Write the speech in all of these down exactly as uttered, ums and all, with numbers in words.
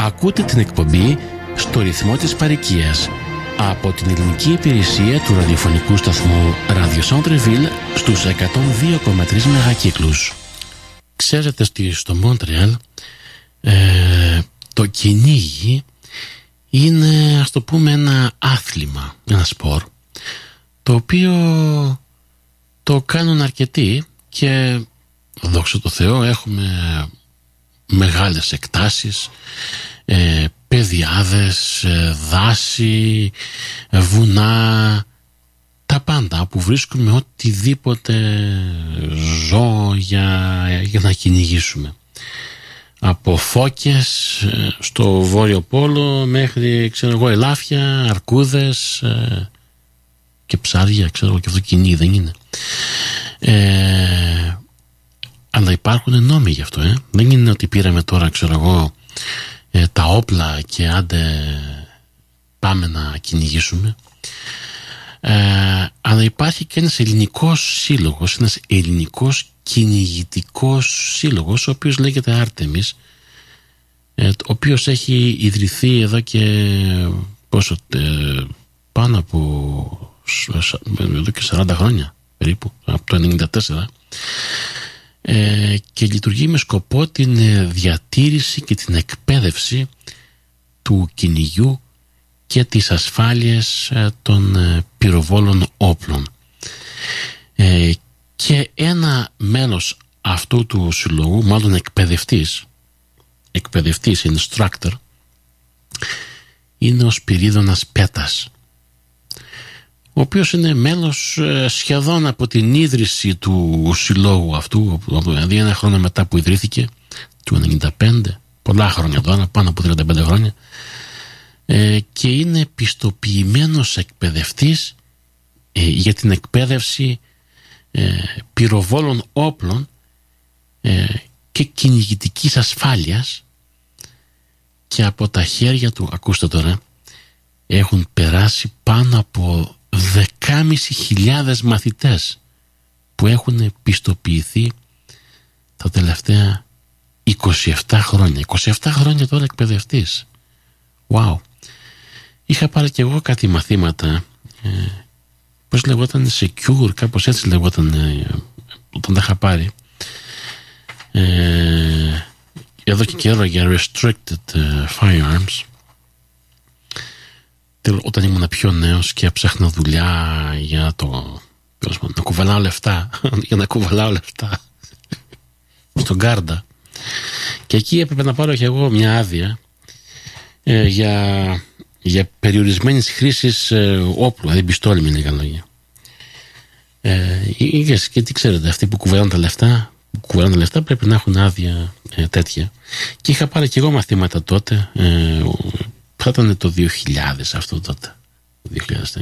Ακούτε την εκπομπή στο ρυθμό της παροικίας από την ελληνική υπηρεσία του ραδιοφωνικού σταθμού Radio Centre-Ville στους εκατόν δύο κόμμα τρία μεγακύκλους. Ξέρετε ότι στο Μόντρεαλ ε, το κυνήγι είναι, ας το πούμε, ένα άθλημα, ένα σπορ, το οποίο το κάνουν αρκετοί και δόξα τω Θεώ έχουμε μεγάλες εκτάσεις, ε, πεδιάδες, ε, δάση, ε, βουνά, τα πάντα που βρίσκουμε οτιδήποτε ζώο για, για να κυνηγήσουμε. Από φώκες ε, στο Βόρειο Πόλο μέχρι, ξέρω εγώ, ελάφια, αρκούδες ε, και ψάρια, ξέρω εγώ, και αυτό κυνήγι δεν είναι. Ε, αλλά υπάρχουν νόμοι γι' αυτό, ε. Δεν είναι ότι πήραμε τώρα, ξέρω εγώ, ε, τα όπλα και άντε πάμε να κυνηγήσουμε. Ε, αλλά υπάρχει και ένας ελληνικός σύλλογος, ένας ελληνικός κυνηγητικός σύλλογος, ο οποίος λέγεται Άρτεμις, ε, ο οποίος έχει ιδρυθεί εδώ και πόσο, ε, πάνω από εδώ και σαράντα χρόνια περίπου, από το ενενήντα τέσσερα, ε, και λειτουργεί με σκοπό την διατήρηση και την εκπαίδευση του κυνηγιού και τις ασφάλειες ε, των ε, πυροβόλων όπλων. Ε, και ένα μέλος αυτού του συλλογού, μάλλον εκπαιδευτής, εκπαιδευτής, instructor, είναι ο Σπυρίδωνας Πέτας, ο οποίος είναι μέλος ε, σχεδόν από την ίδρυση του συλλόγου αυτού, δηλαδή ένα χρόνο μετά που ιδρύθηκε, του ενενήντα πέντε, πολλά χρόνια τώρα, πάνω από τριάντα πέντε χρόνια, ε, και είναι πιστοποιημένος εκπαιδευτής ε, για την εκπαίδευση ε, πυροβόλων όπλων ε, και κυνηγητικής ασφάλειας, και από τα χέρια του, ακούστε τώρα, έχουν περάσει πάνω από δεκάμισι χιλιάδες μαθητές που έχουν πιστοποιηθεί τα τελευταία είκοσι επτά χρόνια. είκοσι επτά χρόνια τώρα εκπαιδευτής. Wow. Είχα πάρει και εγώ κάτι μαθήματα, ε, πώς λεγόταν, secure, κάπως έτσι λεγόταν, ε, όταν τα είχα πάρει, ε, εδώ και καιρό, για restricted uh, firearms, όταν ήμουν πιο νέος και ψάχνα δουλειά για το, να κουβαλάω λεφτά για να κουβαλάω λεφτά στον Γκάρντα, και εκεί έπρεπε να πάρω και εγώ μια άδεια ε, για, για περιορισμένης χρήσης ε, όπλου, δηλαδή πιστόλι με λίγα λόγια. Ε, και τι ξέρετε, αυτοί που κουβαλάνε τα λεφτά που κουβαλάνε τα λεφτά πρέπει να έχουν άδεια ε, τέτοια, και είχα πάρει και εγώ μαθήματα τότε, ε, θα ήταν το δύο χιλιάδες αυτό τότε, δύο χιλιάδες.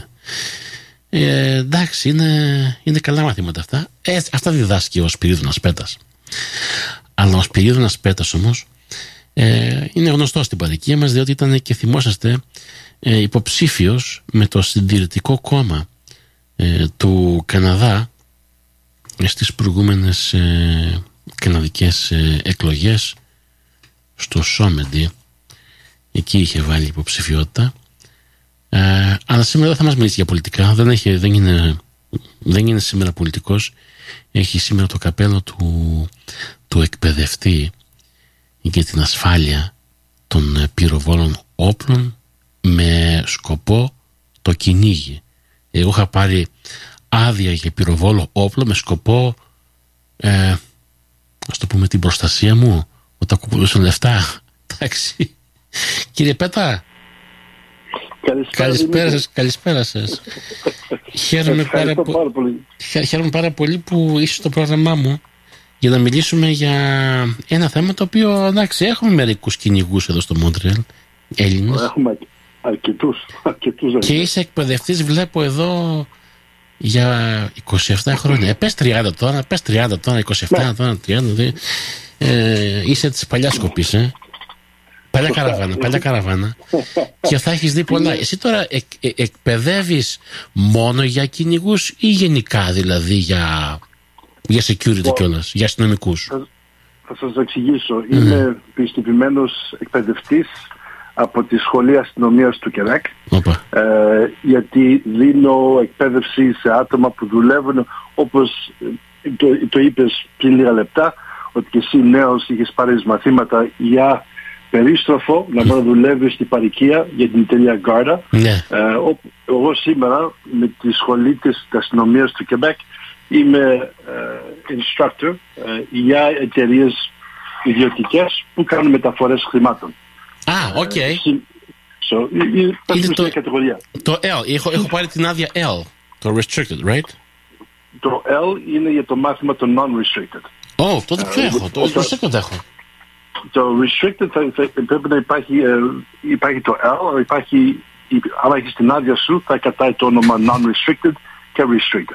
Ε, εντάξει, είναι, είναι καλά μαθήματα αυτά. Ε, αυτά διδάσκει ο Σπυρίδωνας Πέτας. Αλλά ο Σπυρίδωνας Πέτας όμως ε, είναι γνωστός στην παροικία μας, διότι ήταν, και θυμόσαστε, ε, υποψήφιος με το Συντηρητικό Κόμμα ε, του Καναδά ε, στις προηγούμενες ε, καναδικές ε, εκλογές στο Σόμεντι. Εκεί είχε βάλει υποψηφιότητα. Ε, αλλά σήμερα δεν θα μας μιλήσει για πολιτικά. Δεν, έχει, δεν, είναι, δεν είναι σήμερα πολιτικός. Έχει σήμερα το καπέλο του, του εκπαιδευτή για την ασφάλεια των πυροβόλων όπλων με σκοπό το κυνήγι. Εγώ είχα πάρει άδεια για πυροβόλο όπλο με σκοπό, ε, ας το πούμε, την προστασία μου όταν κουβαλούσαν λεφτά. Εντάξει. Κύριε Πέτα, καλησπέρα, καλησπέρα σας, καλησπέρα σας. Χαίρομαι πάρα, πο... πάρα πολύ. Χαίρομαι πάρα πολύ που είσαι στο πρόγραμμά μου για να μιλήσουμε για ένα θέμα το οποίο, εντάξει, έχουμε μερικούς κυνηγούς εδώ στο Μόντρεαλ, Έλληνες. Έχουμε αρκετούς, αρκετούς. Και είσαι εκπαιδευτής, βλέπω εδώ, για είκοσι επτά χρόνια. Ε, πες τριάντα τώρα, πες τριάντα τώρα, είκοσι επτά ναι. Τώρα, τριάντα. Ε, είσαι της παλιάς κοπής, ε. Παλιά καραβάνα, παλιά καραβάνα. Και θα έχεις δει πολλά. Εσύ τώρα εκ, ε, εκπαιδεύεις μόνο για κυνηγούς ή γενικά, δηλαδή για, για security κιόλας, για αστυνομικούς? Θα, θα σας εξηγήσω. Mm. Είμαι πιστοποιημένος εκπαιδευτής από τη Σχολή Αστυνομίας του Κεμπέκ, ε, γιατί δίνω εκπαίδευση σε άτομα που δουλεύουν, όπως το, το είπες πριν λίγα λεπτά, ότι και εσύ νέος είχες πάρει μαθήματα για περίστροφο, να μπορεί να δουλεύει στην παροικία για την εταιρεία Garda. Yeah. Ε, εγώ σήμερα με τη Σχολή της αστυνομίας του Κεμπέκ είμαι ε, instructor ε, για εταιρείες ιδιωτικές που κάνουν μεταφορές χρημάτων. Α, οκ. Ε, so, είναι το, κατηγορία. Το L, έχω, έχω πάρει την άδεια L, το restricted, right? Το L είναι για το μάθημα το non-restricted. Ω, oh, τότε ποιο έχω, το restricted έχω. Το restricted θα, θα, πρέπει να υπάρχει, ε, υπάρχει το L, υπάρχει, άμα έχεις την άδεια σου θα κατάει το όνομα non-restricted και restricted.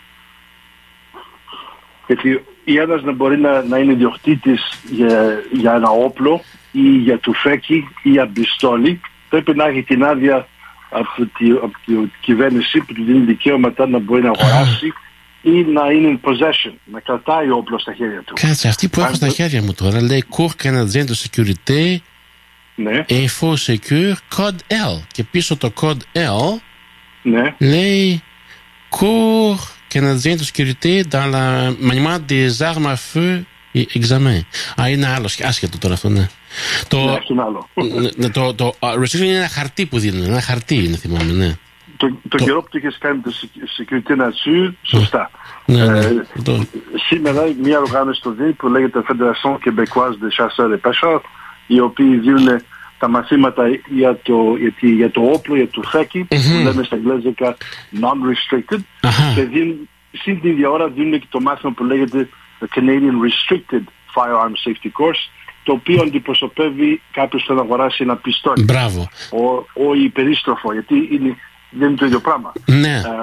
Γιατί ή ένας να μπορεί να, να είναι ιδιοκτήτης για, για ένα όπλο ή για τουφέκι ή για πιστόλι, πρέπει να έχει την άδεια από την από τη κυβέρνηση που του δίνει δικαίωματα να μπορεί να αγοράσει ή να είναι in possession, να κρατάει όπλο στα χέρια του. Κάτσε, αυτή που έχω στα χέρια μου τώρα λέει Cour Canadien de Sécurité, ναι. Info Secure, Code L. Και πίσω το Code L, ναι. λέει Cour Canadien de Sécurité dans la maniement des armes à feu et examen. Α, είναι άλλο, άσχετο τώρα αυτό, ναι. Το, ναι, είναι άλλο. Ναι, το, το restriction είναι ένα χαρτί που δίνουν, ένα χαρτί είναι, θυμάμαι, ναι. Το, το, το καιρό που το είχες κάνει το Sécurité Nature, σωστά. Ναι, ναι, ε, το... Σήμερα μια οργάνωση στο ΔΗ που λέγεται Fédération Québécoise de Chasseurs et Pêcheurs, οι οποίοι δίνουν τα μαθήματα για το, για, για το όπλο, για το φέκι, mm-hmm. που λέμε στα αγγλικά non-restricted, uh-huh. και δίνουν, στην ίδια ώρα δίνουν και το μάθημα που λέγεται the Canadian Restricted Firearm Safety Course, το οποίο αντιπροσωπεύει κάποιος που θα αγοράσει ένα πιστόλι. Μπράβο. Ο υπερίστροφο, γιατί είναι, δεν είναι το ίδιο πράγμα. Ναι. Ε,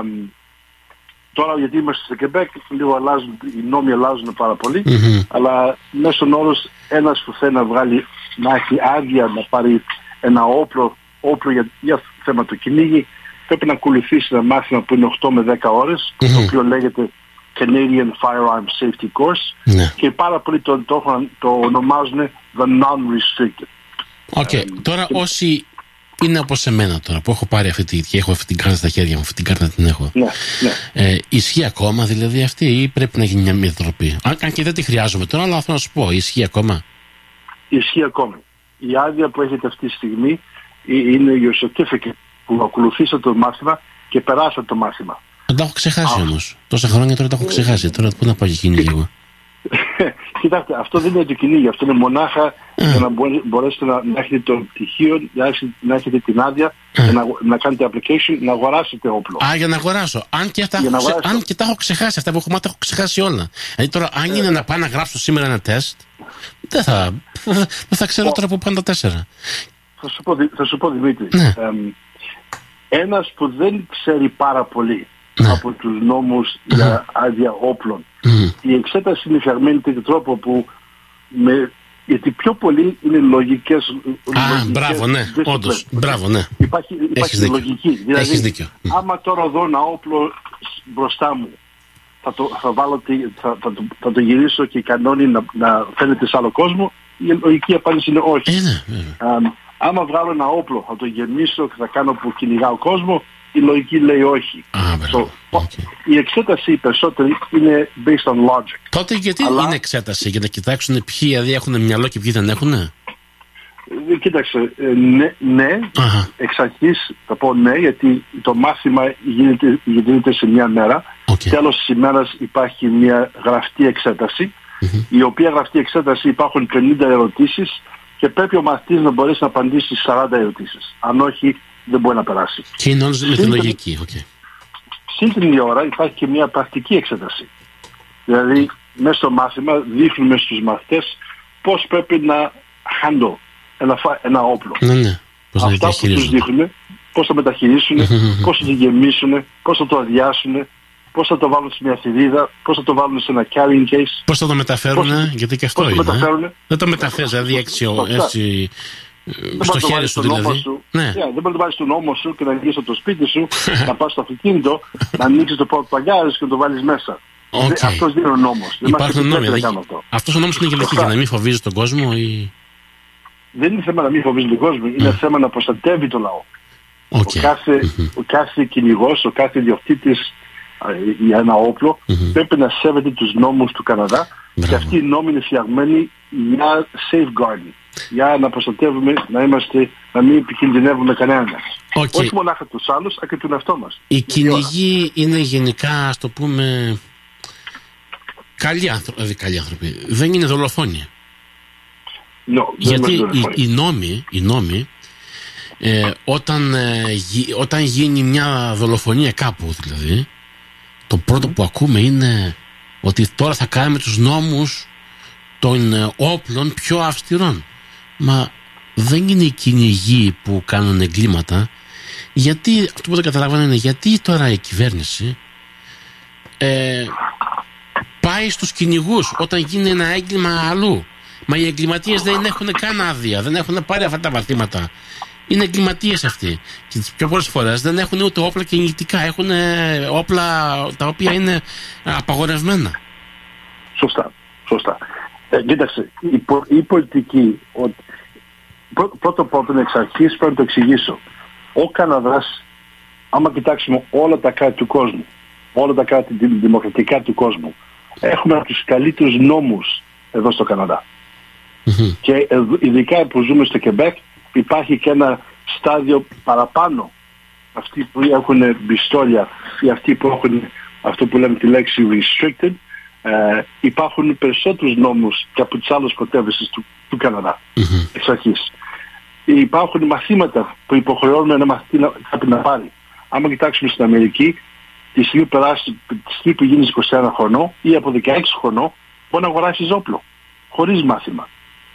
τώρα γιατί είμαστε στο Κεμπέκ, λίγο αλλάζουν, οι νόμοι αλλάζουν πάρα πολύ, mm-hmm. αλλά μέσον όρος ένας που θέλει να βγάλει, να έχει άδεια να πάρει ένα όπλο, όπλο για, για θέμα του κυνήγι, πρέπει να ακολουθήσει ένα μάθημα που είναι οκτώ με δέκα ώρες, mm-hmm. το οποίο λέγεται Canadian Firearm Safety Course, ναι. και πάρα πολλοί το, το, το ονομάζουν the non-restricted. Οκ, okay. um, τώρα και... όσοι είναι όπως εμένα τώρα που έχω πάρει αυτή, τη, και έχω αυτή την κάρτα στα χέρια μου, αυτή την κάρτα την έχω. Ναι, ναι. Ε, ισχύει ακόμα δηλαδή αυτή ή πρέπει να γίνει μια μετατροπή? Αν, αν και δεν τη χρειάζομαι τώρα, αλλά θέλω να σου πω, ισχύει ακόμα? Ισχύει ακόμα. Η άδεια που έχετε αυτή τη στιγμή είναι your certificate που ακολουθήσατε το μάθημα και περάσατε το μάθημα. Δεν τα έχω ξεχάσει όμως. Τόσα χρόνια τώρα τα έχω ξεχάσει. Τώρα πού να πάω και κυνήγι λίγο? Κοιτάξτε, αυτό δεν είναι το κυνήγι, αυτό είναι μονάχα για να μπορέσετε να, να έχετε το πτυχίο, να, να έχετε την άδεια, να, να κάνετε application, να αγοράσετε όπλο. Α, για να αγοράσω. Αν και, τα, έχω, ξε, αν και τα έχω ξεχάσει, αυτά που έχω μάθει, τα έχω ξεχάσει όλα. Δηλαδή τώρα, αν είναι ε, να πάω να γράψω σήμερα ένα τεστ, δεν θα, δεν θα ξέρω τώρα που πάνε τα τέσσερα. Θα σου πω, θα σου πω Δημήτρη, ναι. ε, ένας που δεν ξέρει πάρα πολύ, ναι. από τους νόμους mm-hmm. για άδεια όπλων. Mm-hmm. Η εξέταση είναι φτιαγμένη τέτοιο τρόπο που με, γιατί πιο πολύ είναι λογικές. Α, λογικές, μπράβο, ναι, όντως, μπράβο, ναι. Υπάρχει, υπάρχει λογική. Δηλαδή, έχεις δίκιο. Άμα τώρα δω ένα όπλο μπροστά μου, θα το, θα βάλω, θα, θα, το, θα το γυρίσω και κανόνι να, να φαίνεται σε άλλο κόσμο, η λογική απάντηση είναι όχι. Ε, ναι, ναι. Α, άμα βγάλω ένα όπλο, θα το γεμίσω και θα κάνω που κυνηγάω κόσμο, η λογική λέει όχι. Ah, so, okay. Η εξέταση περισσότερη είναι based on logic. Τότε γιατί αλλά... είναι εξέταση, για να κοιτάξουν ποιοι δηλαδή έχουν μυαλό και ποιοι δεν έχουν? Κοίταξε, ναι, ναι uh-huh. εξ αρχής θα πω ναι, γιατί το μάθημα γίνεται, γίνεται σε μια μέρα. Okay. Τέλος της ημέρας υπάρχει μια γραφτή εξέταση, mm-hmm. η οποία γραφτή εξέταση υπάρχουν πενήντα ερωτήσεις και πρέπει ο μαθητής να μπορέσει να απαντήσει σαράντα ερωτήσεις. Αν όχι, δεν μπορεί να περάσει. Και είναι όλες με τη λογική. Okay. Συν την ίδια ώρα υπάρχει και μια πρακτική εξέταση. Δηλαδή, μέσα στο μάθημα δείχνουμε στους μαθητές πώς πρέπει να handle ένα, ένα όπλο. Ναι, ναι. Πώς αυτά που τους δείχνουν, πώς θα μεταχειρίσουν, πώς θα το γεμίσουν, πώς θα το αδειάσουν, πώς θα το βάλουν σε μια θηρίδα, πώς θα το βάλουν σε ένα carrying case. Πώς θα το μεταφέρουν, πώς, γιατί και αυτό είναι. Το δεν το μεταφέρεις, δηλαδή έτσι... Στο χέρι σου δηλαδή. Σου. Ναι. Yeah, δεν μπορεί να το βάλεις στον ώμο σου και να γυρίσεις από το σπίτι σου, να πας στο αυτοκίνητο, να ανοίξεις το πορτοπαγκάρι και να το βάλεις μέσα. Okay. Αυτός δεν είναι ο νόμος. Υπάρχουν νόμοι. Αυτό. Αυτός ο νόμος είναι για, για να μην φοβίζει τον κόσμο ή... Δεν είναι θέμα να μην φοβίζει τον κόσμο, είναι mm. θέμα να προστατεύει τον λαό. Okay. Ο κάθε, mm-hmm. ο κάθε κυνηγός, ο κάθε ιδιοκτήτης για ένα όπλο mm-hmm. πρέπει να σέβεται τους νόμους του Καναδά. Μπράβο. Και αυτοί οι νόμοι είναι φτιαγμένοι για safeguarding, για να προστατεύουμε, να είμαστε, να μην επικινδυνεύουμε κανέναν. Okay. Όχι μονάχα τους άλλους, αλλά και τον εαυτό μας. Οι κυνηγοί είναι γενικά, ας το πούμε, καλοί άνθρωποι, δηλαδή καλοί άνθρωποι. Δεν είναι δολοφόνοι. No, γιατί οι, οι νόμοι, οι νόμοι ε, όταν, ε, γι, όταν γίνει μια δολοφονία κάπου δηλαδή, το πρώτο mm. που ακούμε είναι ότι τώρα θα κάνουμε τους νόμους των ε, όπλων πιο αυστηρών. Μα δεν είναι οι κυνηγοί που κάνουν εγκλήματα. Γιατί, αυτό που δεν καταλαβαίνω είναι γιατί τώρα η κυβέρνηση ε, πάει στους κυνηγούς όταν γίνει ένα έγκλημα αλλού. Μα οι εγκληματίες δεν έχουν καν άδεια, δεν έχουν πάρει αυτά τα μαθήματα. Είναι εγκληματίες αυτοί. Και τις πιο πολλές φορές δεν έχουν ούτε όπλα κυνηγητικά. Έχουν όπλα τα οποία είναι απαγορευμένα. Σωστά, σωστά. Ε, κοίταξε, η, πο, η πολιτική, ο, πρώ, πρώτο πρώτο εξ αρχής πρέπει να το εξηγήσω. Ο Καναδάς, άμα κοιτάξουμε όλα τα κράτη του κόσμου, όλα τα κράτη δημοκρατικά του κόσμου, έχουμε από τους καλύτερους νόμους εδώ στο Καναδά. Mm-hmm. Και ειδικά που ζούμε στο Κεμπέκ υπάρχει και ένα στάδιο παραπάνω. Αυτοί που έχουν πιστόλια ή αυτοί που έχουν αυτό που λέμε τη λέξη restricted, ε, υπάρχουν περισσότερους νόμους και από τις άλλες πρωτεύουσες του, του Καναδά mm-hmm. εξ αρχής. Υπάρχουν μαθήματα που υποχρεώνουμε ένα μαθητή να, να πάρει. Άμα κοιτάξουμε στην Αμερική, τη στιγμή, περάσει, τη στιγμή που γίνεις είκοσι ένα χρονών ή από δεκαέξι χρονών μπορεί να αγοράσεις όπλο χωρίς μάθημα.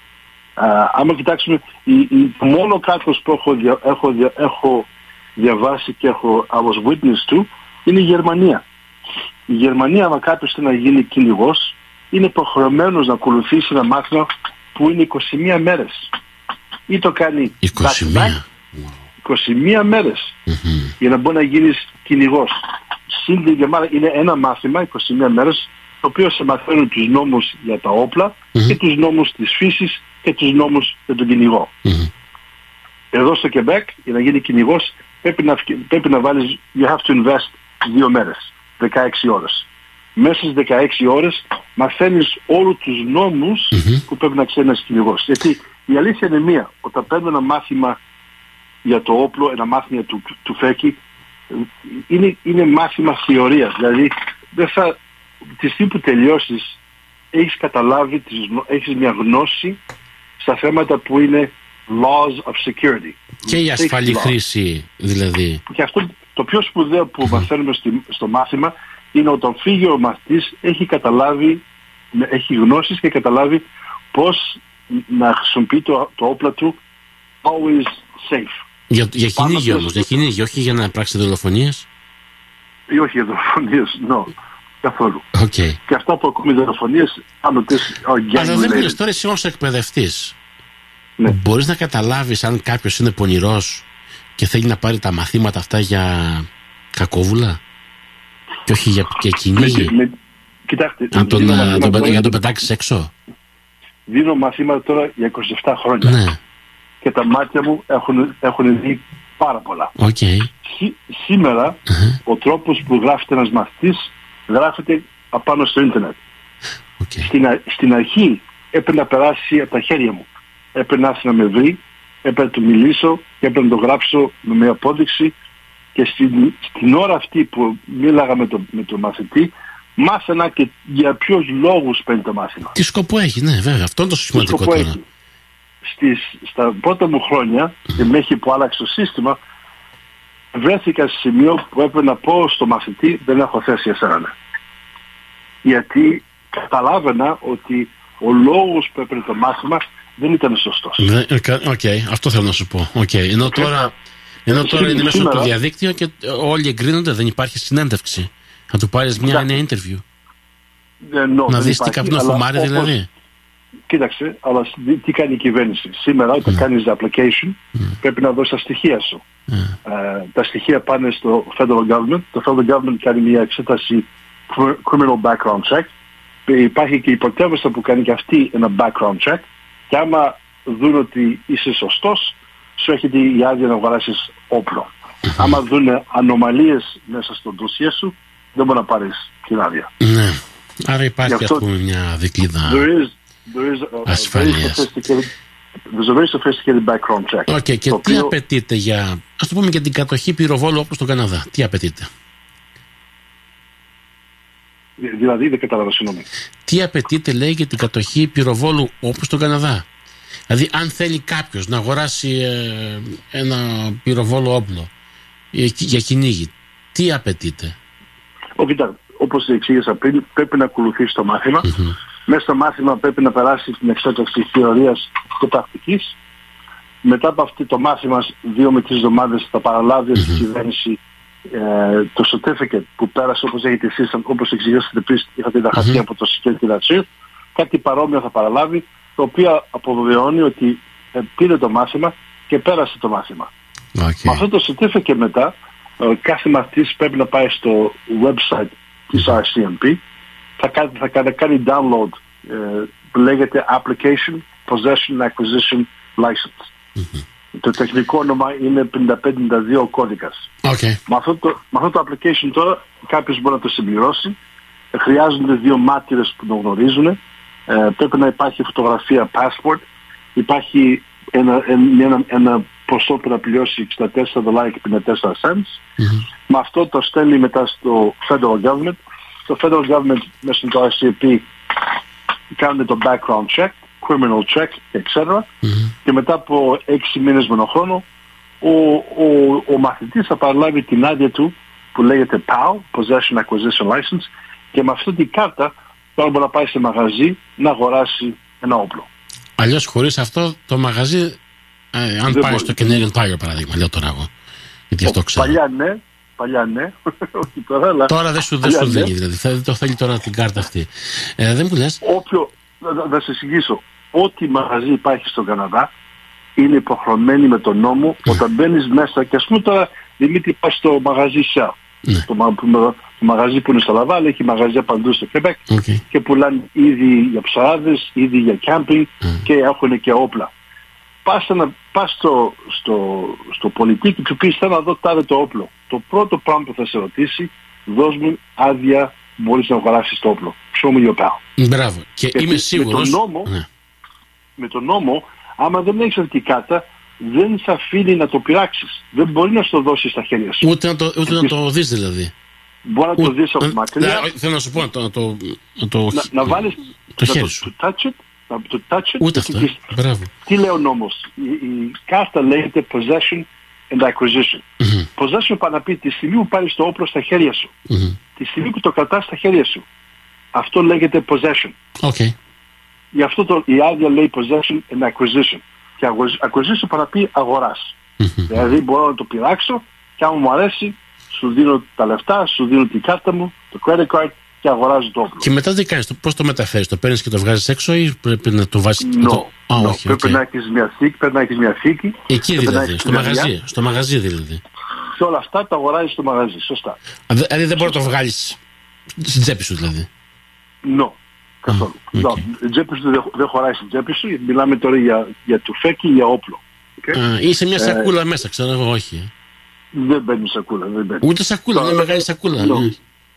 Uh, άμα κοιτάξουμε, η, η, το μόνο κράτος που έχω, δια, έχω, δια, έχω διαβάσει και έχω I was witness to είναι η Γερμανία. Η Γερμανία, άμα κάποιος θέλει να γίνει κυνηγός, είναι υποχρεωμένος να ακολουθήσει ένα μάθημα που είναι είκοσι μία μέρες. Ή το κάνει είκοσι μία, είκοσι μία μέρες mm-hmm. για να μπορεί να γίνεις κυνηγός. Συν την Γερμανία είναι ένα μάθημα, είκοσι μία μέρες, το οποίο σε μαθαίνουν τους νόμους για τα όπλα mm-hmm. και τους νόμους της φύσης και τους νόμους για τον κυνηγό. Mm-hmm. Εδώ στο Quebec, για να γίνει κυνηγός, πρέπει να, πρέπει να βάλεις, you have to invest δύο μέρες, δεκαέξι ώρες. Μέσα στις δεκαέξι ώρες μαθαίνεις όλους τους νόμους mm-hmm. που πρέπει να ξέρει ένας κυνηγός. Γιατί η αλήθεια είναι μία, όταν παίρνω ένα μάθημα για το όπλο, ένα μάθημα του, του, του φέκι, είναι, είναι μάθημα θεωρίας. Δηλαδή, δεν θα, τη στιγμή που τελειώσεις, έχεις καταλάβει, έχεις μια γνώση στα θέματα που είναι laws of security. Και η ασφαλή χρήση δηλαδή. Και αυτό το πιο σπουδαίο που mm-hmm. μαθαίνουμε στη, στο μάθημα είναι όταν φύγει ο μαθητής έχει καταλάβει, έχει γνώσεις και καταλάβει πώς να χρησιμοποιεί το, το όπλα του always safe. Για, για κυνήγι όμως, για κυνήγι, όχι για να πράξει δολοφονίες. Ή όχι για δολοφονίες, no. Καθόλου. Okay. Και αυτά που ακούμε δολοφονίες άνω τις... Αλλά δεν μιλάς τώρα εσύ ως εκπαιδευτής. Ναι. Μπορείς να καταλάβεις αν κάποιος είναι πονηρός και θέλει να πάρει τα μαθήματα αυτά για κακόβουλα και όχι για και κυνήγι. Με, με, κοιτάξτε, αν τον, να, τον, τώρα, για να τον πετάξεις έξω. Δίνω μαθήματα τώρα για είκοσι επτά χρόνια. Ναι. Και τα μάτια μου έχουν, έχουν δει πάρα πολλά. Okay. Σή, σήμερα uh-huh. ο τρόπος που γράφεται ένας μαθητής γράφεται απάνω στο ίντερνετ. Okay. Στην, στην αρχή έπρεπε να περάσει από τα χέρια μου. Έπρεπε να έρθει να με βρει, έπρεπε να του μιλήσω, έπρεπε να το γράψω με μια απόδειξη και στην, στην ώρα αυτή που μίλαγα με τον με το μαθητή μάθαινα και για ποιους λόγους παίρνει το μάθημα. Τι σκοπό έχει, ναι βέβαια, αυτό είναι το σημαντικό τώρα. Έχει. Στις, στα πρώτα μου χρόνια mm. και μέχρι που άλλαξε το σύστημα βρέθηκα σε σημείο που έπρεπε να πω στο μαθητή δεν έχω θέση για σένα. Γιατί καταλάβαινα ότι ο λόγος που έπαιρνε το μάθημα δεν ήταν σωστός. Οκ, okay, αυτό θέλω να σου πω. Okay. Ενώ τώρα, ενώ τώρα είναι μέσω του διαδίκτυο και όλοι εγκρίνονται, δεν υπάρχει συνέντευξη. Να του πάρεις μια ένα interview. No, να δεις τι καπνό φουμάρει δηλαδή. Κοίταξε, αλλά τι κάνει η κυβέρνηση. Σήμερα όταν mm. κάνεις application mm. πρέπει να δώσεις τα στοιχεία σου. Mm. Uh, τα στοιχεία πάνε στο federal government. Το federal government κάνει μια εξέταση criminal background check. Υπάρχει και η πρωτεύουσα που κάνει και αυτή ένα background check. Και άμα δουν ότι είσαι σωστός, σου έχετε η άδεια να αγοράσεις όπλο. Άμα δουν ανομαλίες μέσα στο ντοσιέ σου, δεν μπορεί να πάρεις την άδεια. Ναι. Άρα υπάρχει, ας πούμε, μια δικλίδα ασφαλείας. There's a very sophisticated background check. Okay, και τι οποίο... απαιτείται για, ας το πούμε, για την κατοχή πυροβόλου όπως στον Καναδά? Τι απαιτείται? Δηλαδή, δεν κατάλαβα, συγγνώμη. Τι απαιτείται, λέει, για την κατοχή πυροβόλου όπως στον Καναδά? Δηλαδή, αν θέλει κάποιος να αγοράσει ε, ένα πυροβόλο όπλο για, για κυνήγι, τι απαιτείται? Όχι, okay, όπως εξήγησα πριν, πρέπει να ακολουθήσει το μάθημα. Mm-hmm. Μέσα στο μάθημα πρέπει να περάσει την εξέταση θεωρίας και πρακτικής. Μετά από αυτό το μάθημα, δύο με τρεις εβδομάδες, θα παραλάβει mm-hmm. η κυβέρνηση ε, το certificate που πέρασε, όπως έχετε εσείς, όπως εξηγήσατε πριν, είχατε τα χαρτιά mm-hmm. από το Security Ratio. Κάτι παρόμοιο θα παραλάβει, το οποίο αποβεβαιώνει ότι ε, πήρε το μάθημα και πέρασε το μάθημα. Okay. Με αυτό το certificate μετά, ε, κάθε μαθητής πρέπει να πάει στο website της αρ σι εμ πι, θα κάνει, θα κάνει, κάνει download ε, που λέγεται Application Possession Acquisition License. Mm-hmm. Το τεχνικό όνομα είναι πενήντα πέντε πενήντα δύο ο κώδικας. Okay. Με, αυτό το, με αυτό το application τώρα κάποιος μπορεί να το συμπληρώσει. Ε, χρειάζονται δύο μάρτυρες που το γνωρίζουν. Ε, πρέπει να υπάρχει φωτογραφία passport. Υπάρχει ένα, ένα, ένα ποσό που να πληρώσει εξήντα τέσσερα δολάρια και πενήντα τέσσερα cents. Mm-hmm. Με αυτό το στέλνει μετά στο federal government. Το federal government μέσα στο αρ σι εμ πι κάνουν το background check, criminal check, et cetera. Mm-hmm. Και μετά από έξι μήνες με έναν χρόνο, ο, ο, ο μαθητής θα παραλάβει την άδεια του που λέγεται πι έι έου, Possession Acquisition License, και με αυτή την κάρτα τώρα μπορεί να πάει σε μαγαζί να αγοράσει ένα όπλο. Αλλιώς χωρίς αυτό το μαγαζί, ε, αν πάει στο Canadian Tire παράδειγμα, λέω τώρα εγώ, γιατί αυτό ξέρω. Παλιά ναι. Παλιά ναι, όχι τώρα, αλλά... Τώρα δεν σου, δεν σου δίνει, ναι. Δηλαδή, δεν το θέλει τώρα την κάρτα αυτή. Ε, δεν μου λες... Όποιο, θα, θα σε εξηγήσω, ό,τι μαγαζί υπάρχει στον Καναδά είναι υποχρεωμένοι με τον νόμο, mm. όταν μπαίνεις μέσα, και ας πούμε τώρα, Δημήτρη, πας στο μαγαζί Shell, mm. το, το, το μαγαζί που είναι στο Λαβάλ, έχει μαγαζιά παντού στο Quebec, okay. και πουλάνε ήδη για ψαράδες, ήδη για κάμπινγκ, mm. και έχουν και όπλα. Πας, να, πας στο, στο, στο πολιτή και του πεις θέλω να δω τάδε το όπλο. Το πρώτο πράγμα που θα σε ρωτήσει, δώσ' μου άδεια, μπορείς να αγοράσεις το όπλο. Show me your power. Μπράβο. Και γιατί είμαι σίγουρος... Με τον νόμο, ναι. με τον νόμο, άμα δεν έχεις αυτή κάρτα, δεν σε αφήνει να το πειράξεις. Δεν μπορεί να στο δώσει στα χέρια σου. Ούτε να το, ούτε να το δεις δηλαδή. Μπορεί να το δεις από μακριά. Θέλω να σου πω να το... Να, το, να, το, να, να βάλεις το χέρι σου. To touch it, to touch it. Ούτε αυτό. Και, μπράβο. Τι λέει ο νόμος? Η, η κάρτα λέγεται Possession and Acquisition. Mm-hmm. Possession πάει να πει τη στιγμή που πάρεις το όπλο στα χέρια σου. Mm-hmm. Τη στιγμή που το κρατάς στα χέρια σου. Αυτό λέγεται Possession. Okay. Γι' αυτό το, η άδεια λέει Possession and Acquisition. Και Acquisition πάει να πει αγοράς. Mm-hmm. Δηλαδή μπορώ να το πειράξω και άμα μου αρέσει σου δίνω τα λεφτά, σου δίνω την κάρτα μου, το credit card, και αγοράζει το όπλο. Και μετά τι κάνεις, πώς το μεταφέρεις, το παίρνεις και το βγάζεις έξω ή πρέπει να το βάζεις... No, το... no. Ah, όχι, πρέπει okay. να έχεις μια θήκη, πρέπει να έχεις μια θήκη. Εκεί δηλαδή, στο μαγαζί, στο μαγαζί δηλαδή. Και όλα αυτά τα αγοράζεις στο μαγαζί, σωστά. Δηλαδή δεν μπορεί να το βγάλεις στην τσέπη σου δηλαδή. No, καθόλου. Ah, okay. No, η τσέπη σου δεν, δεν χωράει στην τσέπη σου, γιατί μιλάμε τώρα για, για τουφέκι ή για όπλο. Okay? Ah, ή σε μια σακούλα ε, μέσα, ξέρω εγώ, όχι. Δεν μπαίνει σακούλα, δεν μπαίνει. Ούτε σακούλα, είναι μεγάλη σακούλα. No. Ναι.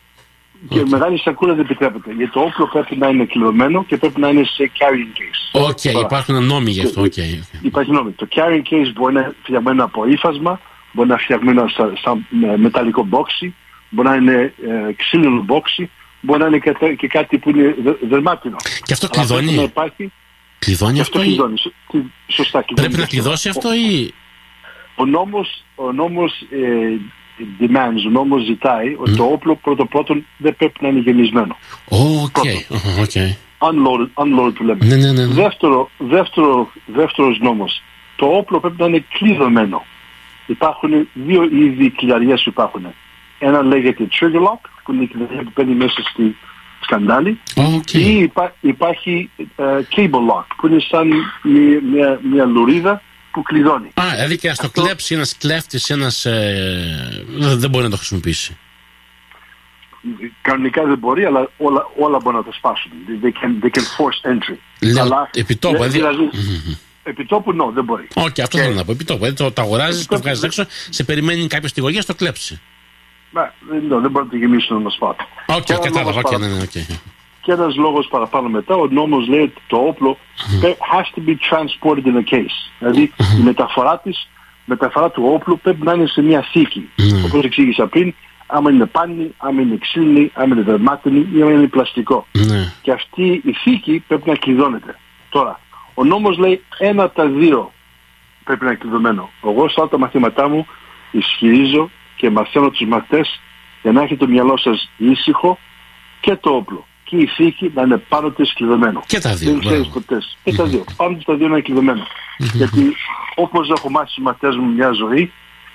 Και okay. μεγάλη σακούλα δεν επιτρέπεται. Γιατί το όπλο πρέπει να είναι κλειδωμένο και πρέπει να είναι σε carrying case. Οκ, okay, υπάρχουν νόμοι γι' αυτό. Okay, okay. Υπάρχει νόμοι. Το carrying case μπορεί να είναι φτιαγμένο από ύφασμα, μπορεί να είναι φτιαγμένο σαν σα, μεταλλικό μπόξι, μπορεί να είναι ε, ξύλινο μπόξι, μπορεί να είναι και, και κάτι που είναι δε, δερμάτινο. Και αυτό κλειδώνει. Να υπάρχει... Κλειδώνει αυτό, αυτό ή... κλειδώνει. Σωστά, κλειδώνει. Πρέπει να κλειδώσει αυτό ή... Ο νόμος, ο νόμος ε, demands, ο νόμος ζητάει ότι mm. το όπλο πρώτο πρώτον δεν πρέπει να είναι γεμισμένο. Οκ, οκ. Unloaded, unloaded που λέμε. Ναι, ναι, ναι, ναι. Δεύτερο, δεύτερο, δεύτερος νόμος. Το όπλο πρέπει να είναι κλειδωμένο. Υπάρχουν δύο είδη κλειδαριές που υπάρχουν. Ένα λέγεται trigger lock, που είναι η κλειδαριά που παίρνει μέσα στη σκαντάλη. Okay. Ή υπά, υπάρχει uh, cable lock, που είναι σαν μια, μια, μια λουρίδα που κλειδώνει. Α, δηλαδή και να το κλέψει ένας κλέφτης, ένας, ε, δεν μπορεί να το χρησιμοποιήσει. Κανονικά δεν μπορεί, αλλά όλα, όλα μπορούν να το σπάσουν. They can, they can force entry. Λέω, αλλά, επιτόπου, δηλαδή, δηλαδή mm-hmm. επιτόπου, no, δεν μπορεί. Όχι, okay, αυτό και, θέλω να πω. Επιτόπου, δηλαδή, το, το αγοράζεις, το βγάζεις έξω, σε περιμένει κάποιος στη γωνία, στο κλέψει. Ναι, no, δεν μπορεί να το γεμίσουν ένα σπάτ. Οκ, κατάλαβα, οκ, ναι, ναι, οκ. Και ένας λόγος παραπάνω μετά, ο νόμος λέει ότι το όπλο mm-hmm. has to be transported in a case. Δηλαδή mm-hmm. η μεταφορά της, μεταφορά του όπλου πρέπει να είναι σε μια θήκη. Mm-hmm. Όπως εξήγησα πριν, άμα είναι πάνι, άμα είναι ξύλινη, άμα είναι δερμάτινη ή άμα είναι πλαστικό. Mm-hmm. Και αυτή η θήκη πρέπει να κλειδώνεται. Τώρα, ο νόμος λέει ένα από τα δύο πρέπει να είναι κλειδωμένο. Εγώ σε όλα τα μαθήματά μου ισχυρίζω και μαθαίνω τους μαθητές για να έχετε το μυαλό σας ήσυχο και το όπλο. Και η θήκη να είναι πάνω της κλειδωμένο. Και τα δύο. Δεν ξέρεις ποτέ. Και τα δύο. Πάνω της τα δύο να είναι κλειδωμένο. Γιατί όπως έχω μάθει στους μαθητές μου μια ζωή,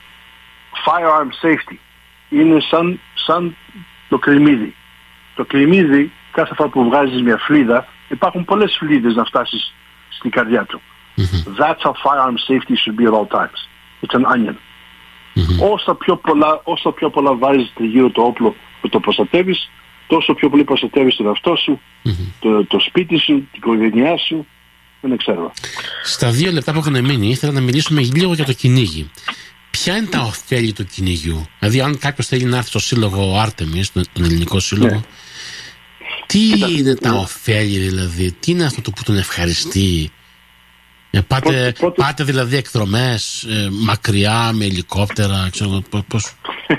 firearm safety είναι σαν, σαν το κρεμμύδι. Το κρεμμύδι, κάθε φορά που βγάζεις μια φλίδα, υπάρχουν πολλές φλίδες να φτάσεις στην καρδιά του. That's how firearm safety should be at all times. It's an onion. Όσο πιο πολλά, όσο πιο πολλά βάζεις τριγύρω το όπλο που το προστατεύεις, τόσο πιο πολύ προστατεύεις τον εαυτό σου, mm-hmm. το, το σπίτι σου, την οικογένειά σου, δεν ξέρω. Στα δύο λεπτά που έχουν μείνει, ήθελα να μιλήσουμε λίγο για το κυνήγι. Ποια είναι τα ωφέλη του κυνηγιού? Δηλαδή, αν κάποιος θέλει να έρθει στο σύλλογο Άρτεμις, τον ελληνικό σύλλογο, ναι. τι Κοίτα, είναι τα ωφέλη, δηλαδή, τι είναι αυτό το που τον ευχαριστεί? Ε, πάτε, πρώτη, πρώτη... πάτε δηλαδή εκδρομές ε, μακριά με ελικόπτερα, ξέρω πώς.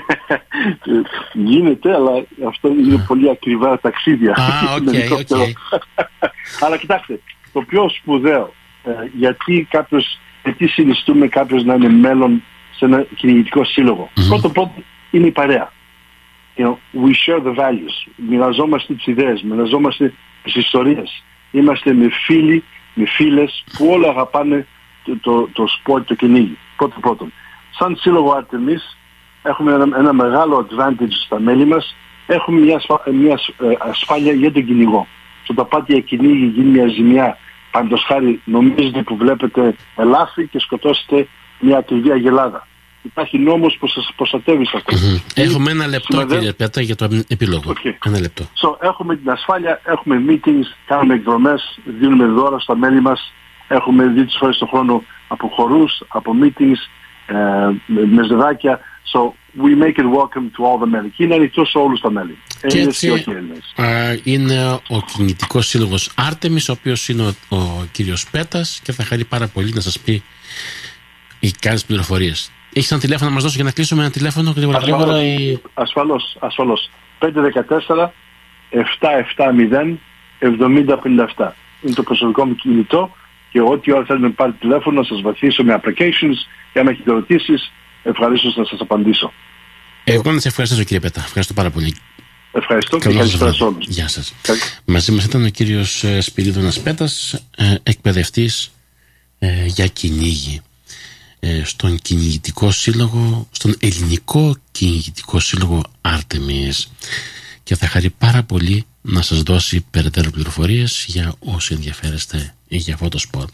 Γίνεται, αλλά αυτό είναι yeah. πολύ ακριβά ταξίδια. Ah, okay, okay. Αλλά κοιτάξτε, το πιο σπουδαίο, ε, γιατί, κάποιος, γιατί συνιστούμε κάποιος να είναι μέλλον σε ένα κυνηγητικό σύλλογο. Mm-hmm. Πρώτο πρώτο είναι η παρέα. You know, we share the values. Μοιραζόμαστε τις ιδέες, μοιραζόμαστε τις ιστορίες. Είμαστε με φίλοι, με φίλες που όλα αγαπάνε το, το, το σπορτ, το κυνήγι. Πρώτον πρώτον. Σαν σύλλογο Άρτεμις έχουμε ένα, ένα μεγάλο advantage στα μέλη μας. Έχουμε μια, ασφα, μια ασφάλεια για τον κυνηγό. Στο τα πάτε για κυνήγι γίνει μια ζημιά. Πάντως χάρη νομίζετε που βλέπετε ελάφι και σκοτώσετε μια ακριβή αγελάδα. Υπάρχει νόμος που σας προστατεύει σε αυτό. Mm-hmm. Έχουμε ένα λεπτό Συμμετέ... κύριε Πέτα για το επίλογο. Okay. Ένα λεπτό. So, έχουμε την ασφάλεια, έχουμε meetings, κάνουμε εκδρομές, δίνουμε δώρα στα μέλη μας. Έχουμε δει τις φορές στον χρόνο από χορούς, από meetings, ε, με ζεδάκια. So we make it welcome to all the men. Και είναι ανοιχτό σε όλους τα μέλη. Και έτσι α, είναι ο κινητικός σύλλογος Άρτεμις, ο οποίος είναι ο, ο κύριος Πέτας και θα χαρεί πάρα πολύ να σας πει κάποιες πληροφορίες. Έχεις ένα τηλέφωνο να μας δώσει για να κλείσουμε ένα τηλέφωνο γρήγορα γρήγορα ή... Ασφαλώς, ασφαλώς. πέντε ένα τέσσερα επτά επτά μηδέν εβδομήντα πενήντα επτά. Είναι το προσωπικό μου κινητό και ό,τι ώρα θέλετε να πάρετε τηλέφωνο να σας βοηθήσω με applications και αν έχετε ερωτήσεις, ευχαρίστως να σας απαντήσω. Εγώ να σας ευχαριστήσω κύριε Πέτα. Ευχαριστώ πάρα πολύ. Ευχαριστώ και καλησπέρα σε όλους. Γεια σας. Καλή. Μαζί μας ήταν ο κύριος Σπυρίδωνας Πέτας, ε, εκπαιδευτής ε, για κυνήγι. Στον κυνηγητικό σύλλογο, στον ελληνικό κυνηγητικό σύλλογο Άρτεμις, και θα χαρεί πάρα πολύ να σας δώσει περαιτέρω πληροφορίες για όσοι ενδιαφέρεστε για αυτό το σπορ.